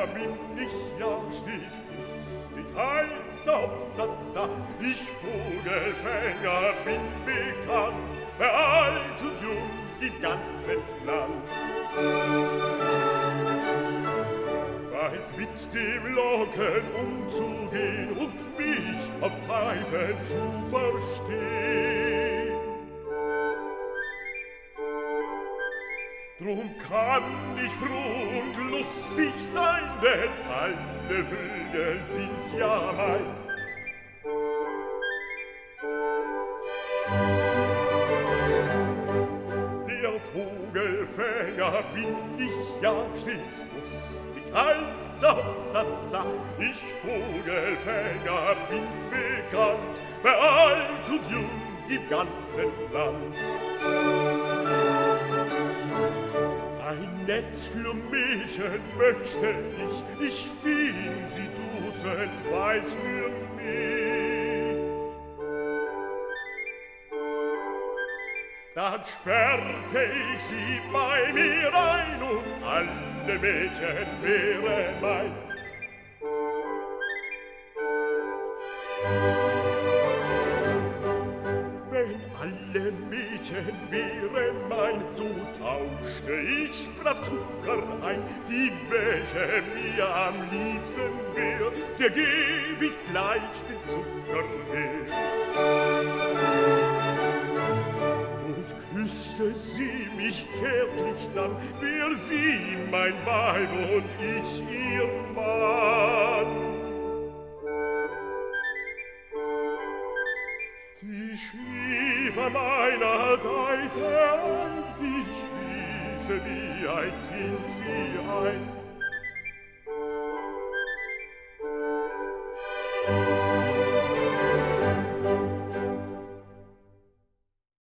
bin ich ja stets lustig, heißer Hauptsatz, ich Vogelfänger bin bekannt, bei alt und jung im ganzen Land. Weiß mit dem Locken umzugehen und mich auf Pfeifen zu verstehen. Drum kann ich froh und lustig sein, denn alle Vögel sind ja mein. Der Vogelfänger bin ich ja stets lustig, als Hauptsatz, ich Vogelfänger bin bekannt, bei alt und jung im ganzen Land. Ein Netz für Mädchen möchte ich fing sie dutzend weiß für mich. Dann sperrte ich sie bei mir ein und alle Mädchen wären mein. Wenn alle Mädchen wären mein, so tauschte ich brav Zucker ein, die welche mir am liebsten wär, der geb ich gleich den Zucker her. Und küsste sie mich zärtlich dann, wär sie mein Weib und ich ihr Mann. Sie schlief an meiner Seite ein, ich wiegte wie ein Kind sie ein.